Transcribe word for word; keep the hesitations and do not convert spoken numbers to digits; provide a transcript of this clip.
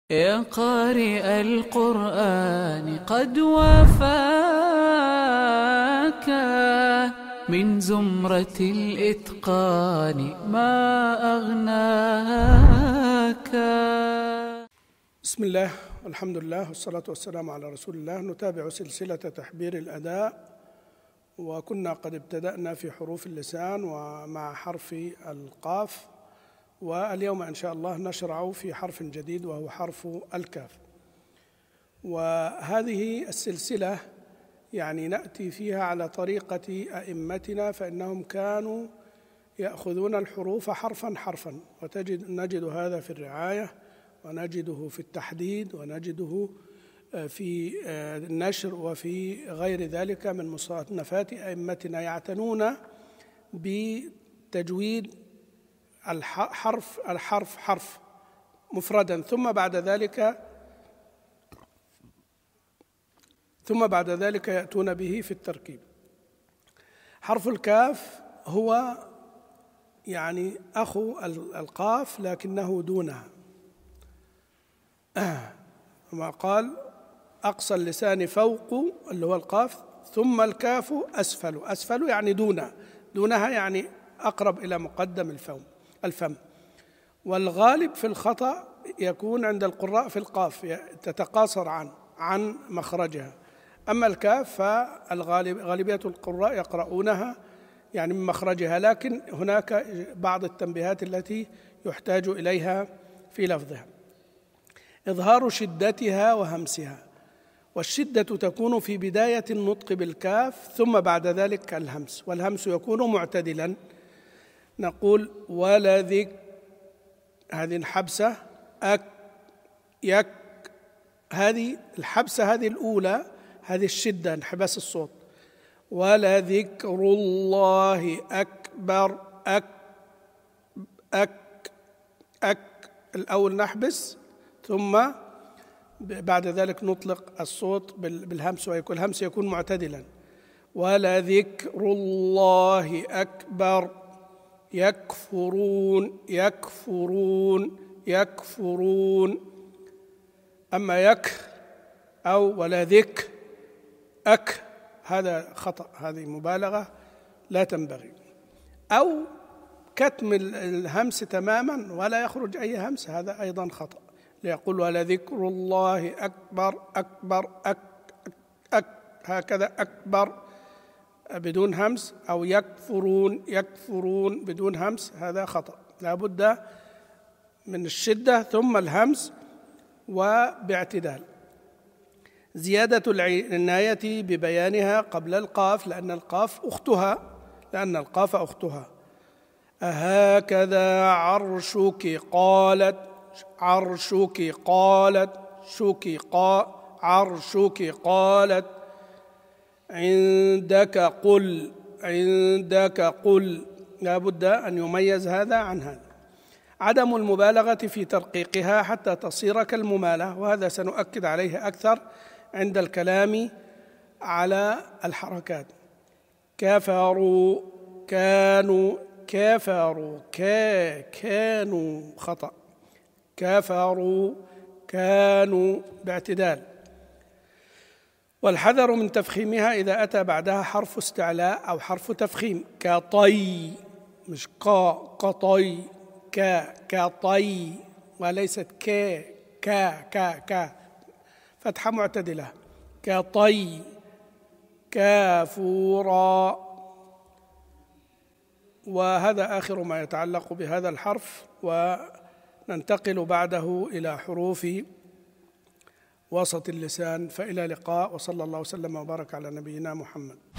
يا قارئ القرآن قد وافاك من زمرة الإتقان ما أغناك. بسم الله والحمد لله والصلاة والسلام على رسول الله. نتابع سلسلة تحبير الأداء، وكنا قد ابتدأنا في حروف اللسان ومع حرف القاف، واليوم إن شاء الله نشرع في حرف جديد وهو حرف الكاف. وهذه السلسلة يعني نأتي فيها على طريقة أئمتنا، فإنهم كانوا يأخذون الحروف حرفا حرفا، وتجد نجد هذا في الرعاية، ونجده في التحديد، ونجده في النشر، وفي غير ذلك من مصنفات أئمتنا يعتنون بتجويد الحرف الحرف حرف مفردا، ثم بعد ذلك ثم بعد ذلك يأتون به في التركيب. حرف الكاف هو يعني أخو القاف لكنه دونها، كما قال أقصى اللسان فوق اللي هو القاف، ثم الكاف أسفل. أسفل يعني دونها، دونها يعني أقرب إلى مقدم الفم الفم والغالب في الخطأ يكون عند القراء في القاف، تتقاصر عن عن مخرجها. أما الكاف فالغالب غالبية القراء يقرؤونها يعني من مخرجها، لكن هناك بعض التنبيهات التي يحتاج إليها في لفظها. إظهار شدتها وهمسها، والشدة تكون في بداية النطق بالكاف، ثم بعد ذلك الهمس، والهمس يكون معتدلا. نقول ولذك، هذه الحبسة، أك يك، هذه الحبسة هذه الأولى، هذه الشدة انحباس الصوت. ولذكر الله أكبر، أك أك أك، الأول نحبس ثم بعد ذلك نطلق الصوت بالهمس، ويكون الهمس يكون معتدلا. ولذكر الله أكبر، يكفرون يكفرون يكفرون. أما يك أو ولا ذك أك هذا خطأ، هذه مبالغة لا تنبغي. أو كتم الهمس تماما ولا يخرج أي همس، هذا أيضا خطأ. ليقول ولذكر الله أكبر أكبر أك أك، هكذا أكبر بدون همس، أو يكفرون يكفرون بدون همس، هذا خطأ. لا بد من الشدة ثم الهمس وباعتدال. زيادة العناية ببيانها قبل القاف، لأن القاف أختها لأن القاف أختها. أهكذا عرشك قالت، عرشك قالت، شك قا عرشك قالت. عندك قل، عندك قل، لا بد أن يميز هذا عن هذا. عدم المبالغة في ترقيقها حتى تصير كالممالة، وهذا سنؤكد عليه أكثر عند الكلام على الحركات. كفروا، كانوا، كفروا، كا كانوا خطأ. كفروا، كانوا باعتدال. والحذر من تفخيمها إذا أتى بعدها حرف استعلاء أو حرف تفخيم، كطي، مش قا قطي، كا كطي، وليست كا كا كا كا، فتحة معتدلة. كطي، كافورا. وهذا آخر ما يتعلق بهذا الحرف، وننتقل بعده إلى حروف وسط اللسان. فإلى لقاء، وصلى الله وسلم وبارك على نبينا محمد.